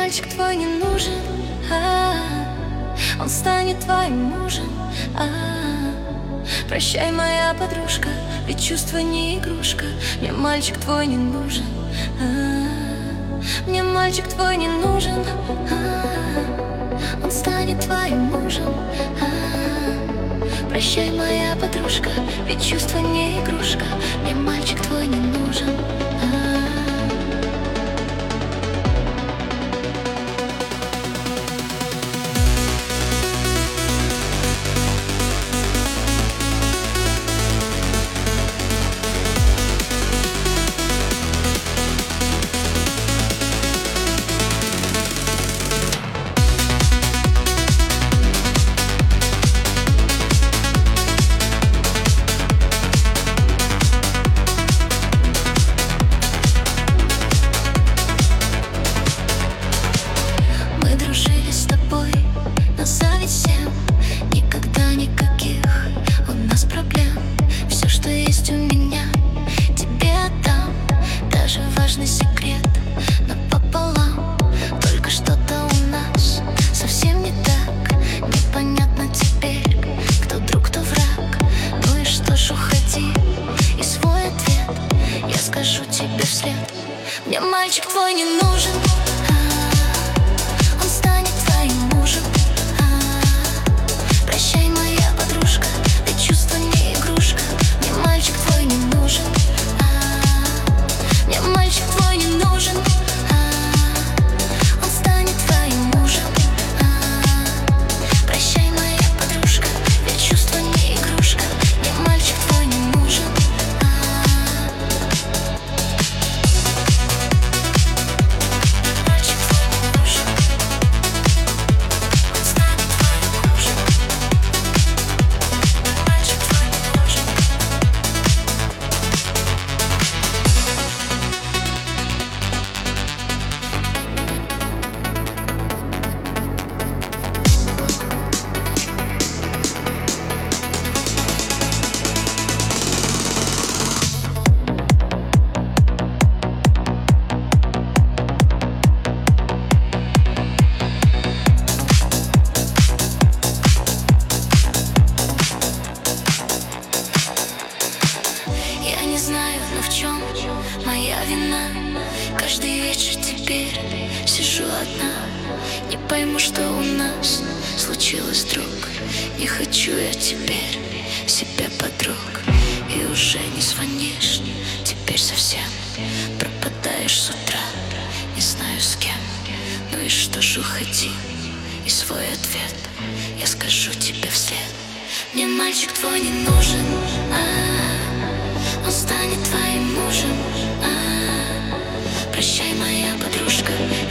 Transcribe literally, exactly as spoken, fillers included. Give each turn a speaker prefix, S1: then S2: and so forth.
S1: мальчик твой не нужен, а, он станет твоим мужем, а. Прощай, моя подружка, ведь чувство не игрушка. Мне мальчик твой не нужен, а, мне мальчик твой не нужен, а, он станет твоим мужем, а. Прощай, моя подружка, ведь чувство не игрушка. Мне мальчик твой не нужен, а. Секрет напополам, только что-то у нас совсем не так. Непонятно теперь, кто друг, кто враг. Ну и что ж, уходи, и свой ответ я скажу тебе вслед. Мне мальчик твой не нужен, а, он станет твоим мужем, а. Прощай, моя подружка, ведь чувство не игрушка. Мне мальчик твой не нужен, мне мальчик твой не нужен, а, он станет твоим мужем, а. Прощай, моя подружка, ведь чувство не игрушка. Мне мальчик твой не нужен, а. Мальчик твой не нужен, он станет твоим мужем. Мальчик твой не нужен. Я не знаю, но в чем моя вина. Каждый вечер теперь сижу одна. Не пойму, что у нас случилось, друг. Не хочу я теперь себе подруг. И уже не звонишь, теперь совсем пропадаешь с утра, не знаю с кем. Ну и что ж, уходи, и свой ответ я скажу тебе вслед. Мне мальчик твой не нужен, а, он станет твоим мужем, а. Прощай, моя подружка,